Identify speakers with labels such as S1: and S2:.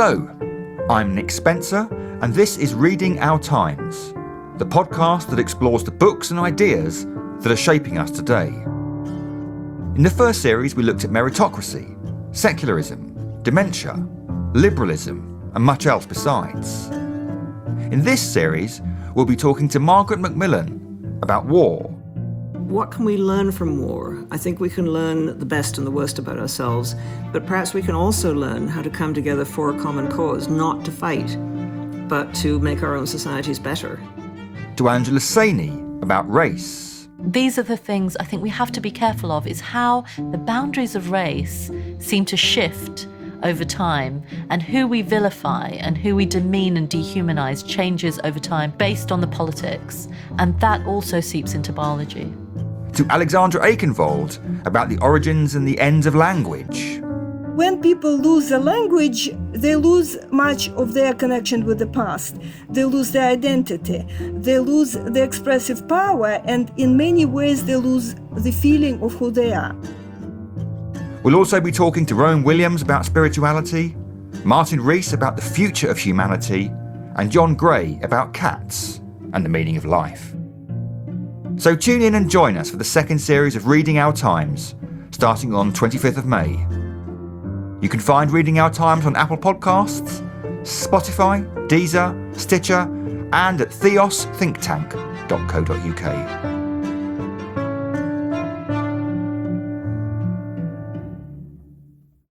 S1: Hello, I'm Nick Spencer, and this is Reading Our Times, the podcast that explores the books and ideas that are shaping us today. In the first series, we looked at meritocracy, secularism, dementia, liberalism, and much else besides. In this series, we'll be talking to Margaret Macmillan about war.
S2: What can we learn from war? I think we can learn the best and the worst about ourselves, but perhaps we can also learn how to come together for a common cause, not to fight, but to make our own societies better.
S1: To Angela Saini about race.
S3: These are the things I think we have to be careful of, is how the boundaries of race seem to shift over time, and who we vilify and who we demean and dehumanize changes over time based on the politics, and that also seeps into biology.
S1: To Alexandra Aikenvold about the origins and the ends of language.
S4: When people lose the language, they lose much of their connection with the past. They lose their identity. They lose the expressive power, and in many ways they lose the feeling of who they are.
S1: We'll also be talking to Rowan Williams about spirituality, Martin Rees about the future of humanity, and John Gray about cats and the meaning of life. So tune in and join us for the second series of Reading Our Times, starting on 25th of May. You can find Reading Our Times on Apple Podcasts, Spotify, Deezer, Stitcher, and at theosthinktank.co.uk.